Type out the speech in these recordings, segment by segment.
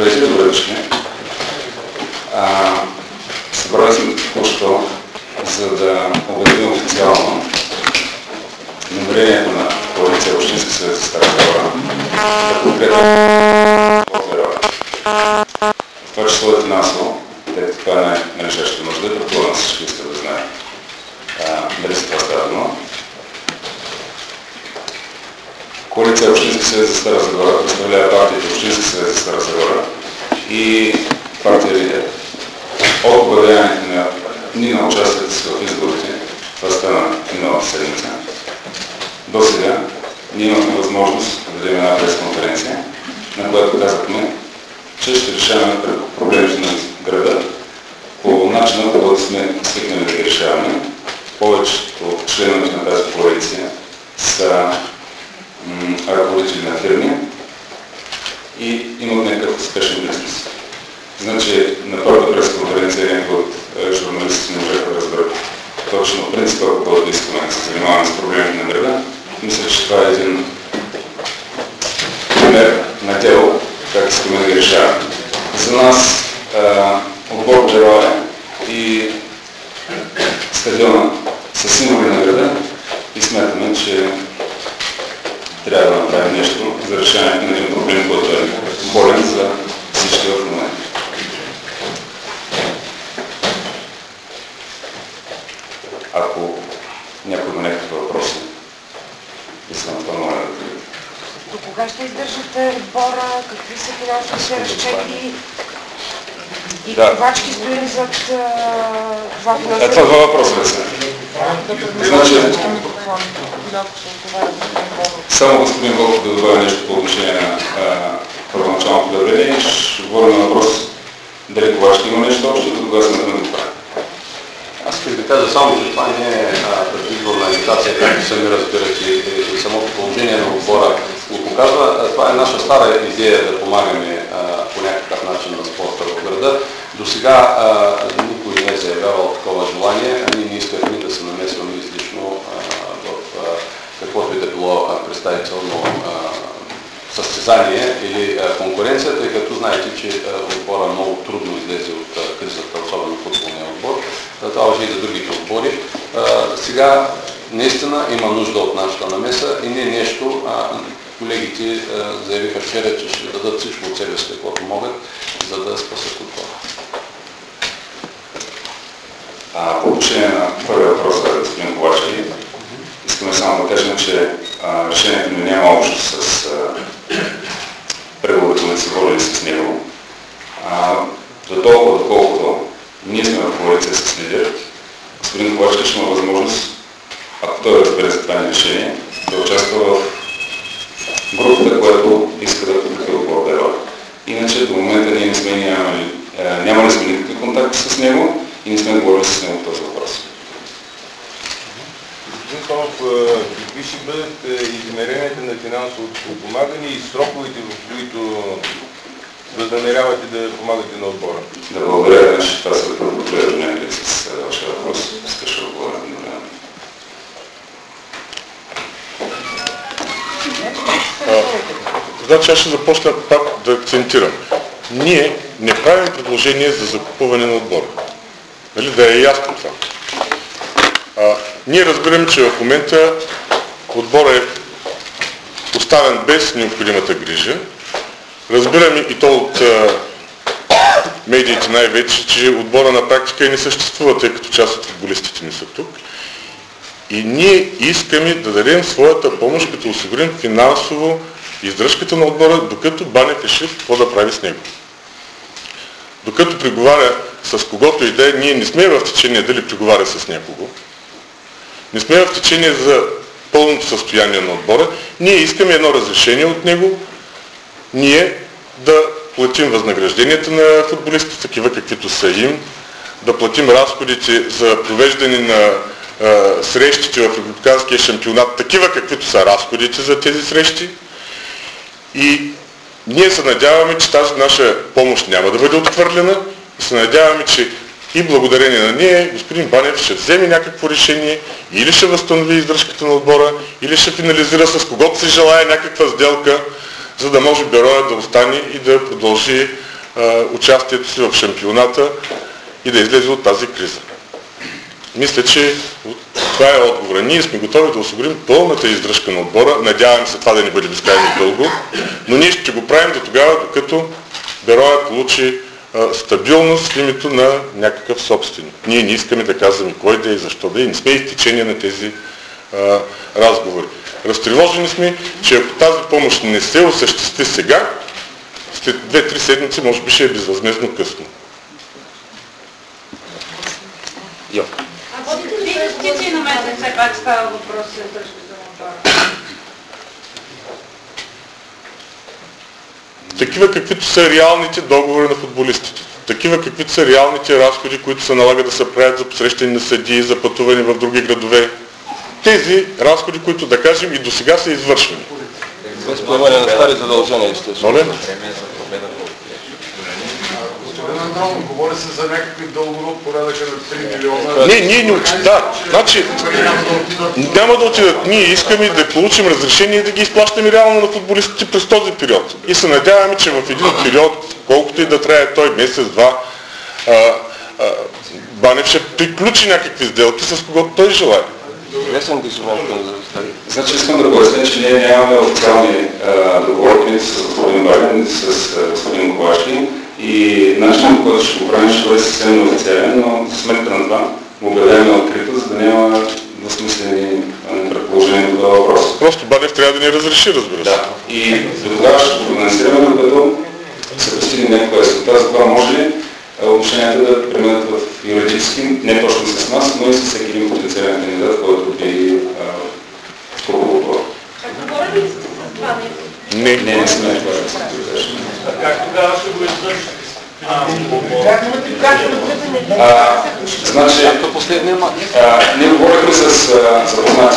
Здравейте, добре дошли. Събрали сме току-що, за да обявим официално намерението на коалиция Общински съвет за Стара Загора да подкрепя България. В това число е финансово, тъй като това е най-решащата нужда, предполагам всички искат да знаят дали се това става дума. Коалиция Общински съвет за Стара Загора представлява партията Общински съвет за Стара Загора и партия Лидер. От обявяването на участията си в изборите, това стана миналата седмица, до сега ние имахме възможност да дадем една пресконференция, на която казахме, че ще решаваме проблемите на града по начина, по който сме свикнали да ги решаваме. Повечето от членовете на тази коалиция са ръководители на фирми и имат някакъв успешен бизнес. Значи, на първата пресконференция някои от журналистите не можаха да разберат точно принципа, по който искаме да се занимаваме с проблемите на града. Мисля, че това е един пример на дело, как искаме да ги решаваме. За нас отбор Джероя и стадиона са символи на града и смятаме, че трябва да направим нещо за решаването на един проблем, който е болен за всички в момента. Ако някой има някакви въпроси, искам това моля да кажете. До кога ще издържате отбора? Какви са финансовите разчети? И каквачки стои зад това финансово? Това два въпроса да са. Значи, само господин Вълков да добавя нещо по отношение на първоначалното обявление и ще говорим на въпрос дали Ковачки има нещо общо, до кога сме да го правим. Аз ще ви кажа само, че това не е предизборна агитация, както сами разбирате и самото положение на отбора го показва. Това е наша стара идея да помагаме по някакъв начин на спорта в града. До сега никой не е заявявал такова желание, а ние не искахме да се намесваме излишно в каквото и да било представително състезание или конкуренция, тъй като знаете, че отбора много трудно излезе от кризата, особено футболния отбор. Това важи и за другите отбори. Сега наистина има нужда от нашата намеса и не нещо. Колегите заявиха вчера, че ще дадат всичко от себе си, каквото могат, за да спасят отбора. По отношение на първия въпрос за господин Ковачки, искаме само да кажем, че решението ни няма общо с преговорите, които са водили с него. За толкова, доколкото ние сме в коалиция с Лидер, господин Ковачки ще има възможност, ако той разбере за това решение, да участва в групата, която иска да подкрепи отбор Бероя. Иначе до момента ние не сме нямали сме никакви контакти с него и не сме говорили с него този въпрос. Господин Томов, какви ще бъдат измеренията на финансовото подпомагане и сроковете, в които възнамерявате да помагате на отбора? Да, благодаря, че това се предполага някъде с вашия въпрос. Искаш да отговоря на време. Значи аз ще започна пак да акцентирам. Ние не правим предложение за закупуване на отбора. Нали, да е ясно това. Ние разбираме, че в момента отборът е оставен без необходимата грижа. Разбираме и то от медиите най-вече, че отбора на практика и не съществува, тъй като част от футболистите не са тук. И ние искаме да дадем своята помощ, като осигурим финансово издръжката на отбора, докато Банев реши какво да прави с него. Докато преговаря с когото и да е, ние не сме в течение дали преговаря с някого. Не сме в течение за пълното състояние на отбора. Ние искаме едно разрешение от него, ние да платим възнагражденията на футболистите, такива каквито са им, да платим разходите за провеждане на срещите в републиканския шампионат, такива каквито са разходите за тези срещи. И ние се надяваме, че тази наша помощ няма да бъде отхвърлена и се надяваме, че и благодарение на нея господин Банев ще вземе някакво решение, или ще възстанови издръжката на отбора, или ще финализира с когото се желая някаква сделка, за да може Бероя да остане и да продължи участието си в шампионата и да излезе от тази криза. Мисля, че това е отговора. Ние сме готови да осигурим пълната издръжка на отбора. Надявам се това да не бъде безкрайно дълго, но ние ще го правим до тогава, докато Бероя получи стабилност в името на някакъв собственик. Ние не искаме да казваме кой да е и защо да е. Не сме изтечение на тези разговори. Разтревожени сме, че ако тази помощ не се осъществи сега, след 2-3 седмици може би ще е безвъзмездно късно. А водите ли инвестиции на месец, все пак става въпрос за издръжка за отбора? Такива каквито са реалните договори на футболистите. Такива каквито са реалните разходи, които се налага да се правят за посрещане на съдии, за пътуване в други градове. Тези разходи, които да кажем и до сега са извършвани. Без поемане на стари задължения, естествено. Говори се за някакви дългове от порядъка на 3 милиона. Значи няма да отидат. Ние искаме да получим разрешение и да ги изплащаме реално на футболистите през този период. И се надяваме, че в един период, колкото и да трае той месец-два, Банев ще приключи някакви сделки, с когото той желае. Значи искам да поясня, че ние нямаме официални договори нито с господин Банев, нито с господин Ковачки. И начинът, по който ще го правим, ще бъде съвсем неофициален, но за сметка на това го обявяваме открито, за да няма двусмислени предположения по това въпрос. Просто Банев трябва да ни разреши, разбира се. Да. И до тогава ще го финансираме, докато се постигне някаква яснота, за това може ли отношенията да преминат в юридически, не точно с нас, но и с всеки един потенциален кандидат, който би купил това. Говорили ли сте с това? Не сме това. Как тогава ще го извършите? Значи, ние говорихме с запознати,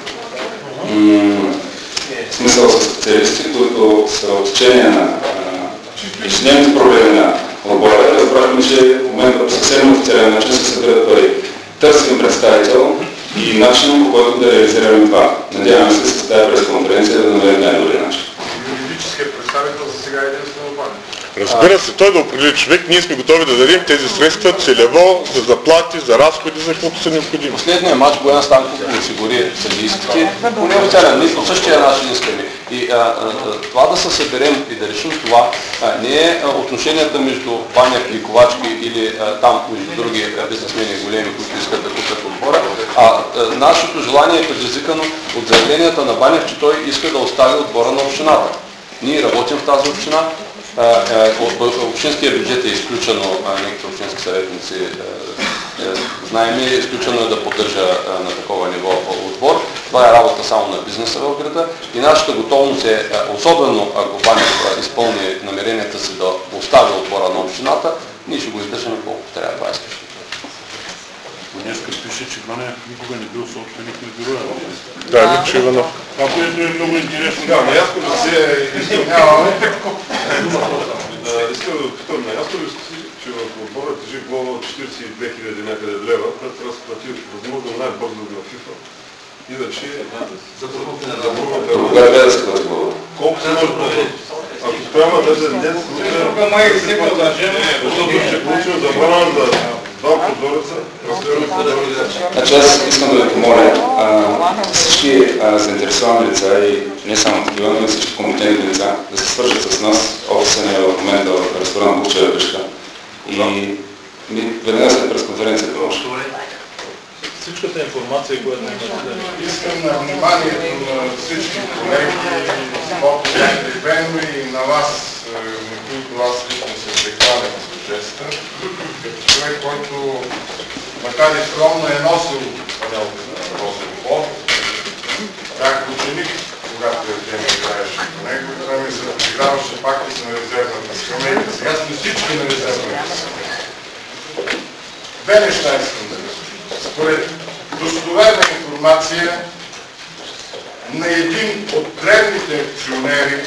в смисъл с специалисти, които са от течение на ежедневните проблеми на отбора. Разбрахме, че в момента по съвсем официален начин се събират пари. Търсим представител и начин, по който да реализираме това. Надяваме се с тази пресконференция да намерим най-добрия начин. Юридическият представител за сега е единствено Банев. Разбира се, той да определи човек, ние сме готови да дадем тези средства целево, за заплати, за разходи, за каквото са необходими. Последния матч Боян Станков осигури съдийските по неофициален, ние по същия начин искаме. И това да се съберем и да решим това не е отношенията между Банев и Ковачки или там между други бизнесмени големи, които искат да купят отбора, нашето желание е предизвикано от заявленията на Банев, че той иска да остави отбора на общината. Ние работим в тази община. Общинския бюджет е изключено, някакви общински съветници знаем, изключено е да поддържа на такова ниво отбор. Това е работа само на бизнеса в града и нашата готовност е, особено ако Банев изпълни намеренията си да остави отбора на общината, ние ще го издържаме колкото трябва, това искаш. Днеска пише, че Банев никога не бил собственик на Бероя. Да, Митчо Иванов. Това, което е много интересно. Да, наясно да се изпълняваме. Искам да питам, наясно ли сте, че в отбора тежи глава от 42 000 някъде лева, която трябва да се плати възможно най-бързо на FIFA. Иначе за първата Кога е да се плати глава? колко се може да ако трябва да е днес, защото ще получим забрана за два прозореца, Значи аз искам да ви помоля всички заинтересовани лица и не само такива, но и всички компетентни лица да се свържат с нас. Офиса ни е в момента в ресторант Бучева къща. И веднага след пресконференцията може. всичката информация, която не искам на вниманието на всички колеги, спортно и на вас, на които аз лично се прехвалям с жеста, като човек, който макар и скромно е носил панелка на този отбор. Бях ученик, когато Евгений играеше по него, и той ми се играваше пак и съм на резервната скамейка. Сега сме всички на резервната скамейка. Две неща искам да кажа. Според достоверна информация на един от древните акционери,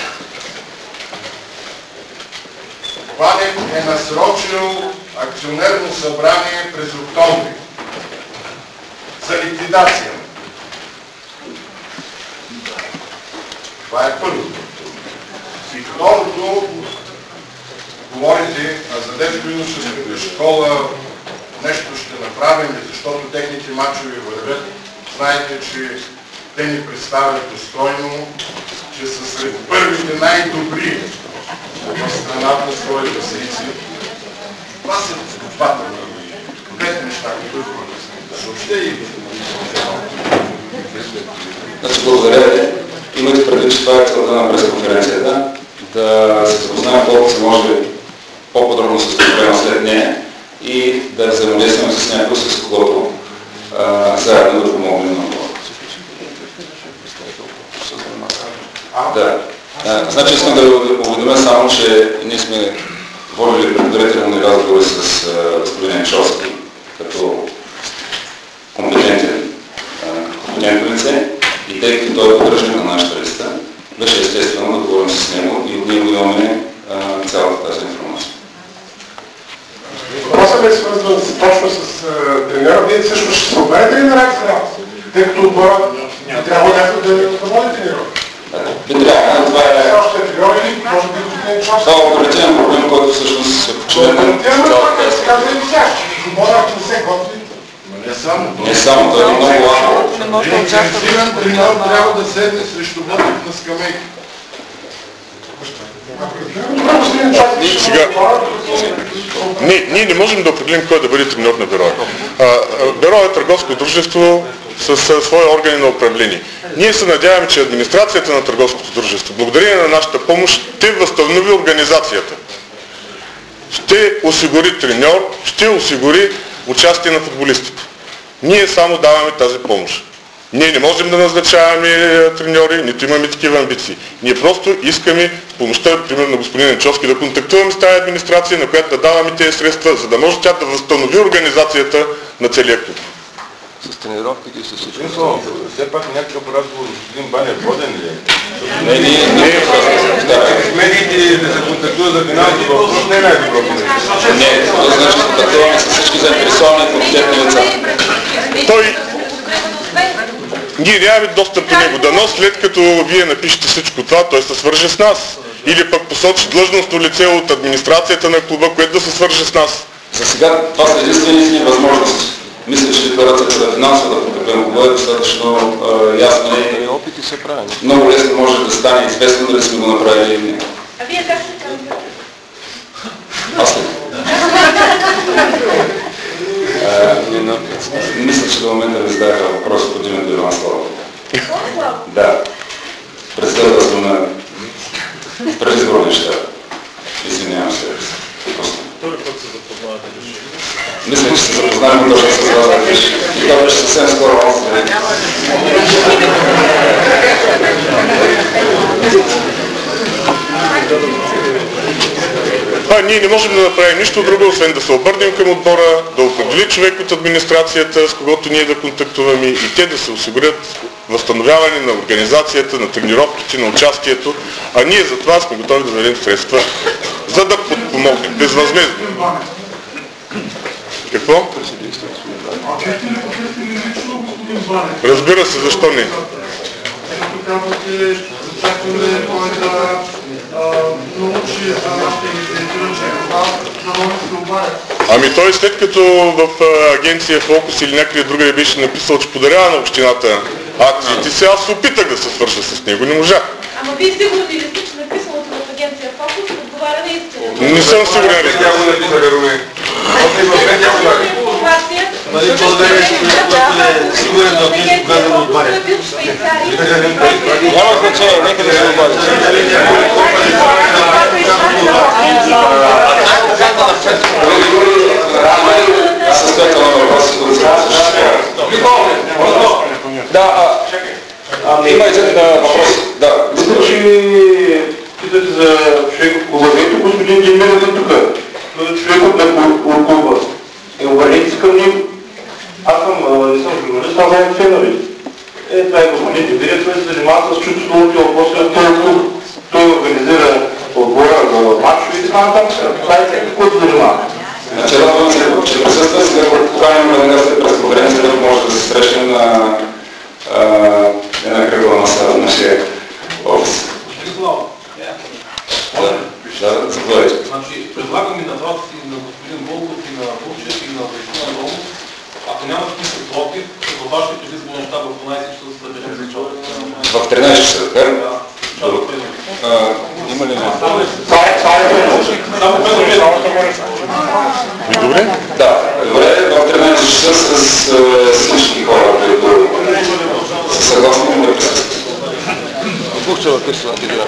Банев е насрочил акционерно събрание през октомври за ликвидация. Това е първото. И второто, по говорите за детско-юношеската школа, нещо ще направим, защото техните мачове вървят. Знаете, че те ни представят достойно, че са сред първите най-добри в страната на своите секции. Това са двата двете неща, които съобще и Значи, благодаря ви. Имайте предвид, че това е целта на пресконференцията, да се запознаем колкото се може по-подробно с проблема след нея и да взаимодействаме с някой, с когото заедно да помогнем на това. Да. Значи искам да ви уведомя само, че ние сме водили предварителни разговори с господин Енчовски като компетентно лице и тъй като той е поддръжник на нашата листа, беше естествено да говорим с него и от него имаме цялата тази информация. Въпросът е свързван точно с тренера. Вие всъщност ще се обадите ли на работа? Тъй като отбора не трябва някой да води тренировки. Би трябва, това е... Още е треньор или може би господин Човски? Това е оперативен проблем, който всъщност се починен на цялата тази. Отбора, ако не се готви. Не само, той е много важно. Не може да участва. треньор трябва да седне срещу Ботев на скамейка. Сега, ние не можем да определим кой да бъде треньор на Берое. Берое е търговско дружество с свои органи на управление. Ние се надяваме, че администрацията на търговското дружество, благодарение на нашата помощ, ще възстанови организацията. Ще осигури треньор, ще осигури участие на футболистите. Ние само даваме тази помощ. Ние не можем да назначаваме треньори, нито имаме такива амбиции. Ние просто искаме помощта, примерно на господин Енчовски, да контактуваме с тази администрация, на която да даваме тези средства, за да може тя да възстанови организацията на целия клуб. С тренировките и с всичко. Все пак някакъв разговор с господин Банев воден ли е? Медиите да се контактуват за финални въпрос не е най-доброто нещо. Не, това значи контактуваме с всички заинтересовани и компетентни лица. Ние нямаме достъп до него. Дано след като вие напишете всичко това, той се свърже с нас. Или пък посочи длъжностно лице от администрацията на клуба, което да се свърже с нас. За сега това са единствените ни възможности. Мисля, че декларацията за финансовата подкрепа клуба е достатъчно ясна и опити се правят. много лесно може да стане известно дали сме го направили или не. А вие как се казвате? Аз ли? Мисля, че до момента ми зададаха въпрос от името Иван Славов. Да. Председателство на предизборния щаб. Извинявам се. Втори път се запознавате ли? Мисля, че се запознаем точно с това. И това беше съвсем скоро. Ние не можем да направим нищо друго, освен да се обърнем към отбора, да определи човек от администрацията, с когото ние да контактуваме и те да се осигурят възстановяване на организацията, на тренировките, на участието, а ние за това сме готови да дадем средства, за да подпомогнем безвъзмездно. Какво? Разбира се, защо не? Ами той след като в агенция Фокус или някъде другаде беше написал, че подарява на общината акциите, сега се опитах да се свържа с него, не можах. Ама вие сигурни ли сте, че написалото в агенция Фокус отговаря на истината? Не съм сигурен. Нали това да е сигурен да отиде когато да отбаря. Няма значение, нека да се обади. Има един въпрос. Да. Мисля, че питате за човек от клуба. Ето господин Джимберът е тук. Той е човекът на клуба. Обърнете се към него. Аз не съм журналист, аз съм фенове. Това е господин Джимберът, той се занимава с чувството от въпроса на този клуб. Той организира отбора за матчове и така нататък. Това е всеки, който занимава. Значи радвам се, че присъства, сега поканим на днес през конференцията, да може да се срещнем на една кръгла маса в нашия офис. Да, заповядайте. Значи, предлагам и на вас, и на господин Волков, и на Вучев, и на Вайсина Долу, ако няма смисъл против, за вашето предизборна щаба в 12 часа да се съберем за началото. В 13 часа, така? Има ли нещо? Добре? Да, добре, в 13 часа с всички хора, които са съгласни да присъстват.